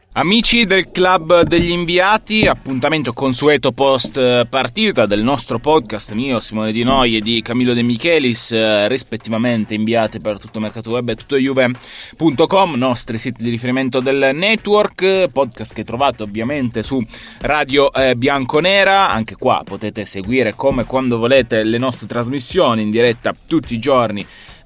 Amici del Club degli Inviati, appuntamento consueto post partita del nostro podcast, mio, Simone Di Noi e di Camillo De Michelis, rispettivamente inviati per tutto Mercato Web e tuttojuve.com, nostri siti di riferimento del network, podcast che trovate ovviamente su Radio Bianconera. Anche qua potete seguire come quando volete le nostre trasmissioni in diretta tutti i giorni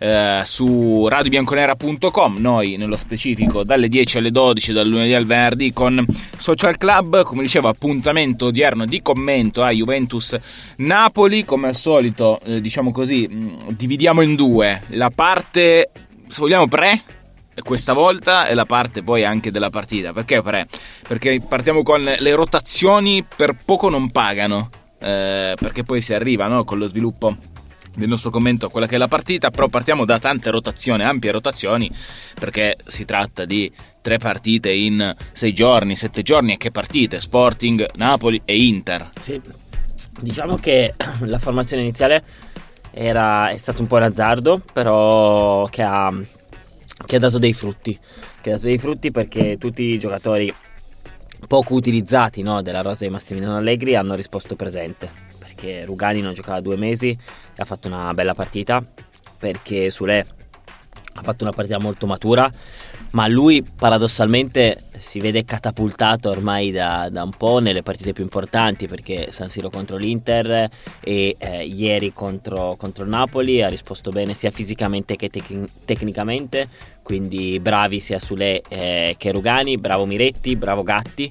su radiobianconera.com, noi nello specifico dalle 10 alle 12 dal lunedì al venerdì con Social Club. Come dicevo, appuntamento odierno di commento a Juventus Napoli. Come al solito, diciamo così, dividiamo in due la parte, se vogliamo, questa volta e la parte poi anche della partita. Perché Perché partiamo con le rotazioni per poco non pagano, perché poi si arriva, no, con lo sviluppo del nostro commento a quella che è la partita. Però partiamo da tante rotazioni, ampie rotazioni, perché si tratta di 3 partite in 6 giorni, 7 giorni. E che partite? Sporting, Napoli e Inter. Sì, diciamo che la formazione iniziale è stato un po' un azzardo, però che ha dato dei frutti. Perché tutti i giocatori poco utilizzati, no, della rosa di Massimiliano Allegri hanno risposto presente. Perché Rugani non giocava 2 mesi e ha fatto una bella partita, perché Sule ha fatto una partita molto matura, ma lui paradossalmente si vede catapultato ormai da un po' nelle partite più importanti, perché San Siro contro l'Inter e ieri contro il Napoli ha risposto bene sia fisicamente che tecnicamente, quindi bravi sia Sule che Rugani, bravo Miretti, bravo Gatti.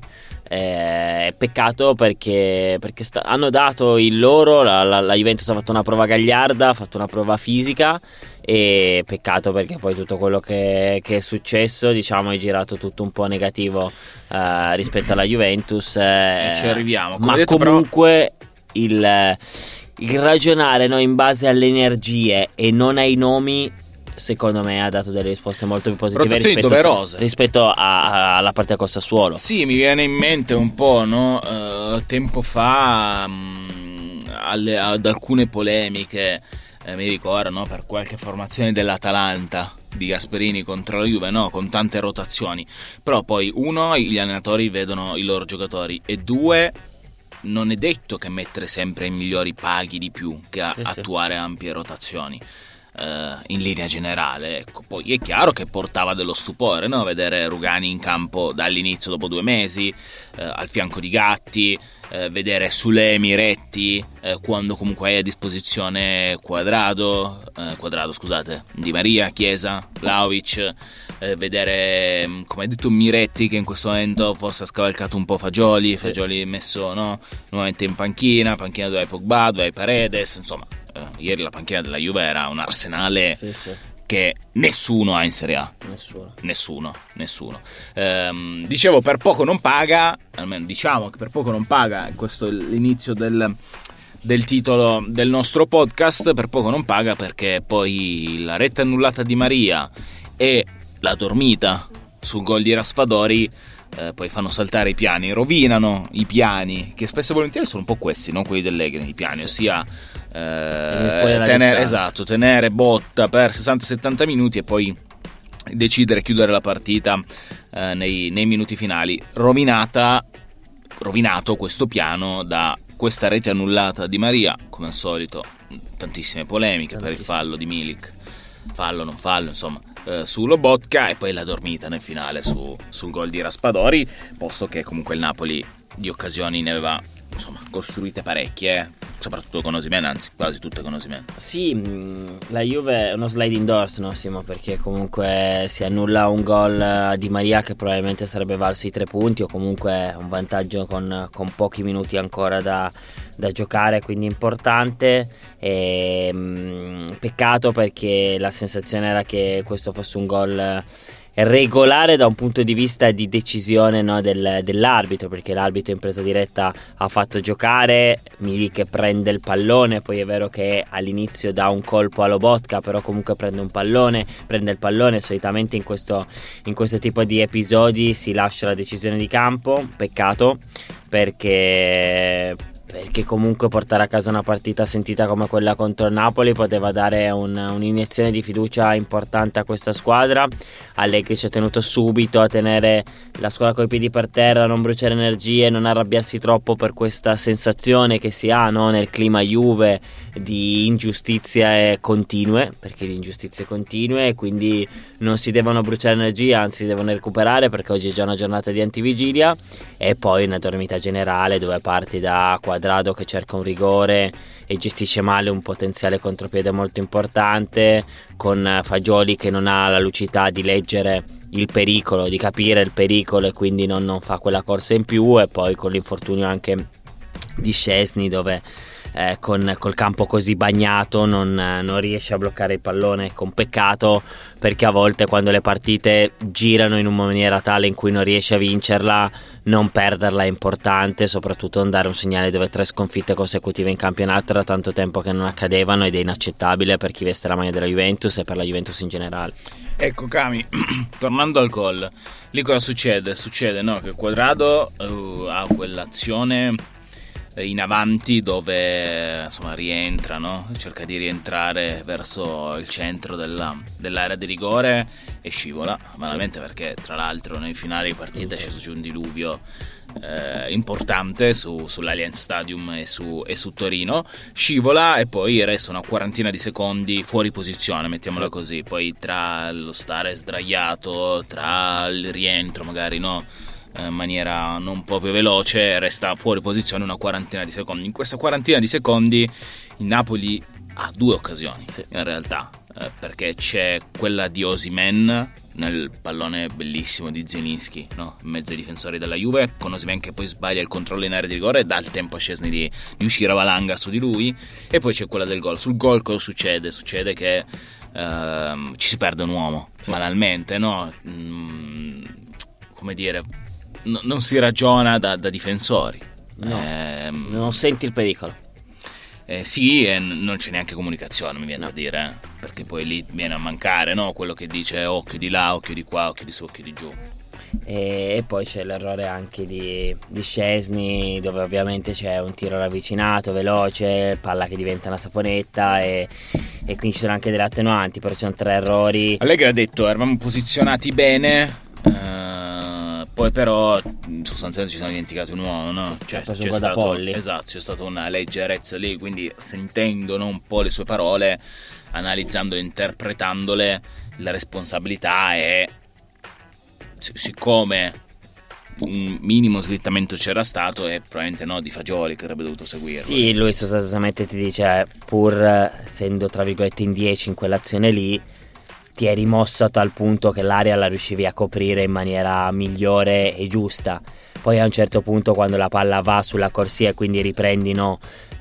Peccato perché hanno dato il loro, la Juventus ha fatto una prova gagliarda, ha fatto una prova fisica, e peccato perché poi tutto quello che è successo, diciamo, è girato tutto un po' negativo rispetto alla Juventus, e ci arriviamo. Ma detto, comunque però il ragionare, no, in base alle energie e non ai nomi, secondo me ha dato delle risposte molto più positive rispetto alla partita con Sassuolo. Sì, mi viene in mente un po', no, tempo fa ad alcune polemiche, mi ricordo, no, per qualche formazione dell'Atalanta di Gasperini contro la Juve, no, con tante rotazioni. Però poi, uno, gli allenatori vedono i loro giocatori, e due, non è detto che mettere sempre i migliori paghi di più che attuare ampie rotazioni. In linea generale, ecco. Poi è chiaro che portava dello stupore, no, vedere Rugani in campo dall'inizio dopo 2 mesi, al fianco di Gatti, vedere Sule, Miretti, quando comunque hai a disposizione Quadrado, Di Maria, Chiesa, Vlahovic, vedere, come hai detto, Miretti che in questo momento forse ha scavalcato un po' Fagioli messo, no, nuovamente in panchina dove hai Pogba, dove hai Paredes, insomma. Ieri la panchina della Juve era un arsenale che nessuno ha in Serie A. Nessuno. Dicevo, per poco non paga, almeno diciamo che per poco non paga, questo è l'inizio del titolo del nostro podcast. Per poco non paga perché poi la retta annullata di Maria e la dormita sul gol di Raspadori poi fanno saltare i piani, rovinano i piani, che spesso e volentieri sono un po' questi, non quelli dell'Egre, i piani, ossia tenere botta per 60-70 minuti e poi decidere chiudere la partita nei minuti finali. Rovinato questo piano da questa rete annullata di Maria, come al solito tantissime polemiche per il fallo di Milik, fallo non fallo, insomma, su Lobotka, e poi la dormita nel finale sul gol di Raspadori, posto che comunque il Napoli di occasioni ne aveva, insomma, costruite parecchie, soprattutto con Osimhen, anzi quasi tutte con Osimhen. Sì, la Juve è uno sliding doors, no, Simo, perché comunque si annulla un gol di Maria che probabilmente sarebbe valso i 3 punti, o comunque un vantaggio con pochi minuti ancora da giocare, quindi importante. Peccato perché la sensazione era che questo fosse un gol regolare da un punto di vista di decisione, no, dell'arbitro, perché l'arbitro in presa diretta ha fatto giocare Milik, che prende il pallone, poi è vero che all'inizio dà un colpo a Lobotka, però comunque prende il pallone. Solitamente in questo tipo di episodi si lascia la decisione di campo. Peccato perché perché comunque portare a casa una partita sentita come quella contro il Napoli poteva dare un'iniezione di fiducia importante a questa squadra. Allegri ci ha tenuto subito a tenere la squadra coi piedi per terra, non bruciare energie, non arrabbiarsi troppo per questa sensazione che si ha, no, nel clima Juve di ingiustizie continue, perché di ingiustizie continue, e quindi non si devono bruciare energie, anzi devono recuperare, perché oggi è già una giornata di antivigilia. E poi una dormita generale dove parti da Quadrado che cerca un rigore e gestisce male un potenziale contropiede molto importante, con Fagioli che non ha la lucidità di leggere il pericolo, di capire il pericolo, e quindi non fa quella corsa in più, e poi con l'infortunio anche di Szczesny, dove col campo così bagnato non riesce a bloccare il pallone, con peccato, perché a volte quando le partite girano in una maniera tale in cui non riesce a vincerla, non perderla è importante, soprattutto non dare un segnale dove 3 sconfitte consecutive in campionato era tanto tempo che non accadevano, ed è inaccettabile per chi veste la maglia della Juventus e per la Juventus in generale. Ecco Cami, tornando al gol, lì cosa succede? Succede, no, che Quadrado ha quell'azione in avanti dove insomma rientra, no? Cerca di rientrare verso il centro dell'area di rigore e scivola malamente, perché tra l'altro nei finali di partita è sceso giù un diluvio importante sull'Allianz Stadium e su Torino. Scivola e poi resta una quarantina di secondi fuori posizione, mettiamola così, poi tra lo stare sdraiato, tra il rientro magari, no, in maniera non proprio veloce, resta fuori posizione una quarantina di secondi. In questa quarantina di secondi il Napoli ha 2 occasioni, sì, in realtà, perché c'è quella di Osimhen nel pallone bellissimo di Zielinski, no? In mezzo ai difensori della Juve, con Osimhen che poi sbaglia il controllo in area di rigore e dà il tempo a Szczesny di uscire a valanga su di lui. E poi c'è quella del gol. Sul gol cosa succede? Succede che ci si perde un uomo, sì, banalmente, no? Come dire, non si ragiona da difensori, no, non senti il pericolo. Sì, e non c'è neanche comunicazione, mi viene a dire, perché poi lì viene a mancare, no, quello che dice occhio di là, occhio di qua, occhio di su, occhio di giù. E poi c'è l'errore anche di Szczesny, dove ovviamente c'è un tiro ravvicinato veloce, palla che diventa una saponetta, e quindi ci sono anche delle attenuanti, però ci sono 3 errori. Allegri ha detto eravamo posizionati bene, poi però sostanzialmente ci siamo dimenticati un uomo, no? Sì, c'è stato, esatto, c'è stata una leggerezza lì, quindi sentendo, no, un po' le sue parole, analizzandole, interpretandole, la responsabilità è, siccome un minimo slittamento c'era stato, e probabilmente no, di Fagioli che avrebbe dovuto seguirlo. Sì, lui sostanzialmente ti dice, pur essendo tra virgolette in 10 in quell'azione lì, ti è rimosso a tal punto che l'area la riuscivi a coprire in maniera migliore e giusta. Poi a un certo punto, quando la palla va sulla corsia e quindi riprendi, no,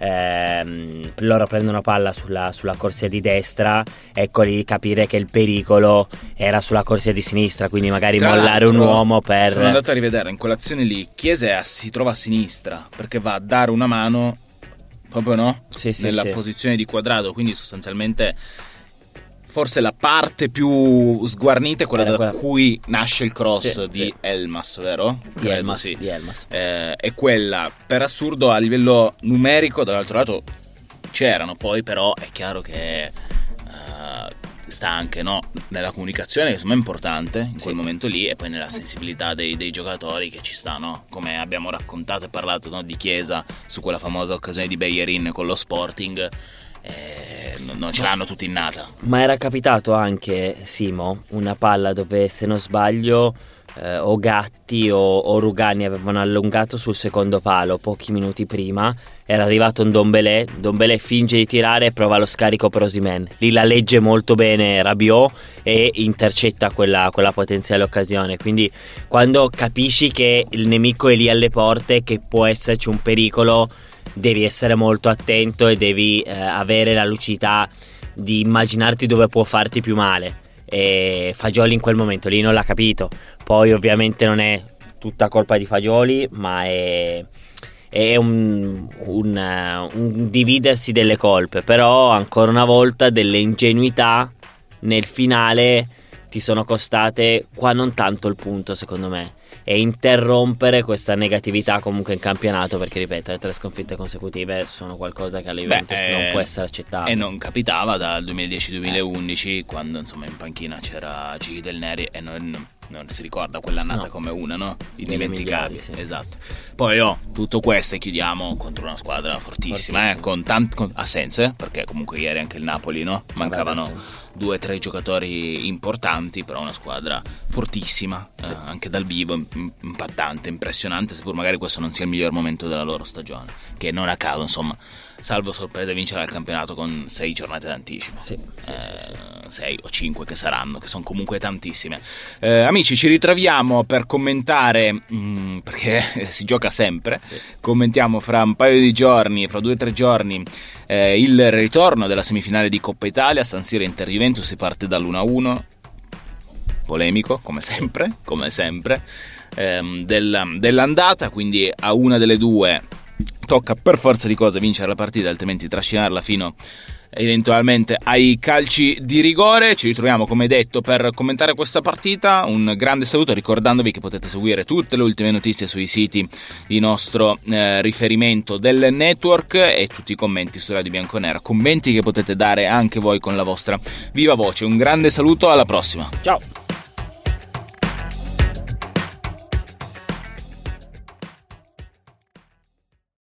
loro prendono palla sulla corsia di destra, ecco lì capire che il pericolo era sulla corsia di sinistra, quindi magari tra mollare un uomo per... Sono andato a rivedere in quell'azione lì, Chiesa si trova a sinistra perché va a dare una mano proprio, no? Sì, nella posizione di Quadrado, quindi sostanzialmente forse la parte più sguarnita è quella da cui nasce il cross di Elmas, vero? Di Elmas. È quella, per assurdo, a livello numerico, dall'altro lato c'erano, poi però è chiaro che sta anche, no, nella comunicazione, che secondo me è importante in quel momento lì, e poi nella sensibilità dei giocatori che ci sta, no? Come abbiamo raccontato e parlato, no, di Chiesa su quella famosa occasione di Bellerin con lo Sporting. Non ce l'hanno tutti innata. Ma era capitato anche, Simo, una palla dove, se non sbaglio, o Gatti o Rugani avevano allungato sul secondo palo pochi minuti prima. Era arrivato un Dombele finge di tirare e prova lo scarico per Osimhen. Lì la legge molto bene Rabiot e intercetta quella potenziale occasione. Quindi quando capisci che il nemico è lì alle porte, che può esserci un pericolo, devi essere molto attento e devi avere la lucidità di immaginarti dove può farti più male. E Fagioli in quel momento lì non l'ha capito. Poi ovviamente non è tutta colpa di Fagioli, ma è un dividersi delle colpe. Però ancora una volta delle ingenuità nel finale ti sono costate qua non tanto il punto, secondo me, e interrompere questa negatività comunque in campionato, perché ripeto, le 3 sconfitte consecutive sono qualcosa che alla Juventus non può essere accettato. E non capitava dal 2010-2011, quando insomma in panchina c'era Gigi Del Neri e non si ricorda quell'annata come una, no? Indimenticabile, sì. Esatto. Poi tutto questo e chiudiamo contro una squadra fortissima. Con assenze, perché comunque ieri anche il Napoli, no? Mancavano 2 o 3 giocatori importanti, però una squadra fortissima, anche dal vivo, impattante, impressionante, seppur magari questo non sia il miglior momento della loro stagione, che non a caso, insomma, salvo sorpresa, vincerà il campionato con 6 giornate d'anticipo. 6 o 5 che saranno, che sono comunque tantissime. Amici, ci ritroviamo per commentare, perché si gioca sempre, commentiamo fra un paio di giorni, fra 2 o 3 giorni, il ritorno della semifinale di Coppa Italia, San Siro Inter-Juventus, si parte dall'1-1, polemico come sempre, dell'andata, quindi a una delle due tocca per forza di cose vincere la partita, altrimenti trascinarla fino eventualmente ai calci di rigore. Ci ritroviamo, come detto, per commentare questa partita. Un grande saluto, ricordandovi che potete seguire tutte le ultime notizie sui siti di nostro riferimento del network e tutti i commenti su Radio Bianconera, commenti che potete dare anche voi con la vostra viva voce. Un grande saluto, alla prossima, ciao.